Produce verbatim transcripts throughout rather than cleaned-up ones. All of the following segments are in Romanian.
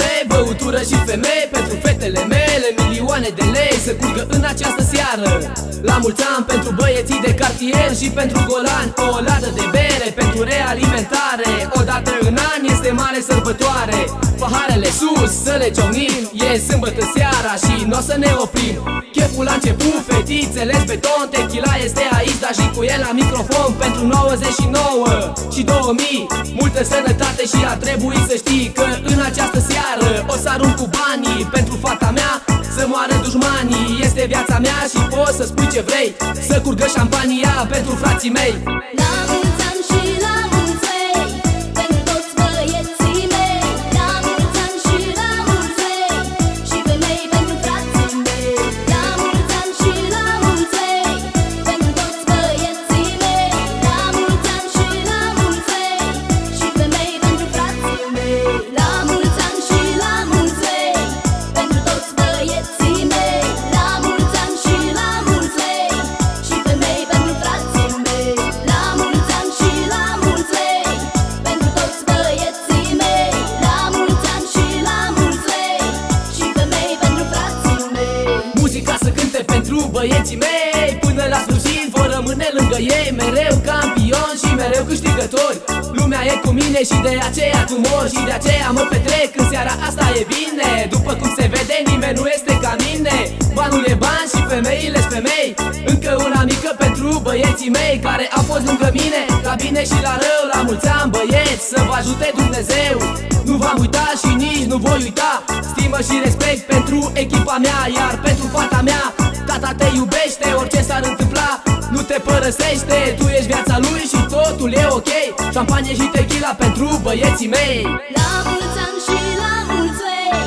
mei, băutură și femei pentru fetele mele, milioane de lei să curgă în această seară. La mulți ani pentru băieții de cartier și pentru golani, o ladă de bere pentru realimentare. Odată în an este mare sărbătoare, paharele sus să le ciocnim, e sâmbătă seara și n-o să ne oprim. Cheful a început, fetițele beton, tequila este aici, dar și cu el la microfon pentru nouăzeci și nouă și două mii. Multă sănătate și ar trebui să știi că în această seară o să arunc cu banii pentru fata mea, să moară dușmanii. Este viața mea și poți să spui ce vrei, să curgă șampania pentru frații mei. La mulți ani și la mulți ani pentru toți băieții mei. La mulți ani și la mulți ani și femei pentru frații mei. La mulți ani și la mulți ani pentru toți băieții mei. La mulți ani și la mulți ani și femei pentru frații mei. La mulți ani și la mulți ani pentru toți băieții mei. La mulți ani și la mulți ani și femei pentru frații mei. La mulți ani și la mulți ani pentru toți băieții mei. La mulți ani și la mulți ani și femei pentru frații mei. Muzica să cânte pentru băieții mei, până la sfârșit vor rămâne lângă ei, mereu campioni și mereu câștigători. Lumea e cu mine și de aceea cu mor și de aceea mă petrec în seara asta e bine. După cum se vede, nimeni nu este ca mine. Banul e bani și femeile-s femei. Încă una mică pentru băieții mei care au fost lângă mine, la bine și la rău. La mulți ani băieți, să vă ajute Dumnezeu. Nu v-am uitat și nici nu voi uita. Stimă și respect pentru echipa mea, iar pentru fata mea, tata te iubește orice s-ar întâmpla. Nu te părăsește, tu ești viața lui și totul e ok. Șampanie și tequila pentru băieții mei. La mulți ani și la mulți ani.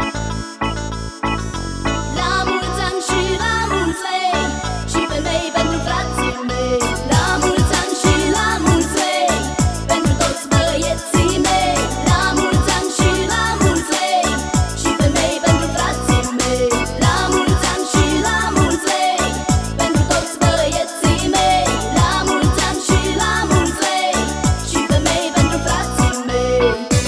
La mulți ani și la mulți ani și femei pentru frații mei. La mulți ani și la mulți ani pentru toți băieții mei. La mulți ani și la mulți ani și femei pentru frații mei. La mulți ani și la mulți ani pentru toți băieții mei. La mulți ani și la mulți ani și femei pentru frații mei.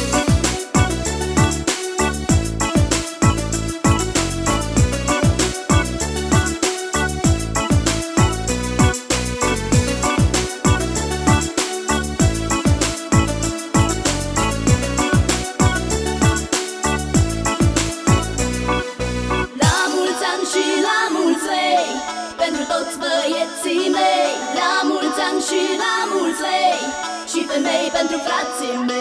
La mulți ani și la mulți ani pentru toți băieții mei. La mulți ani și la mulți ani și femei pentru frații mei.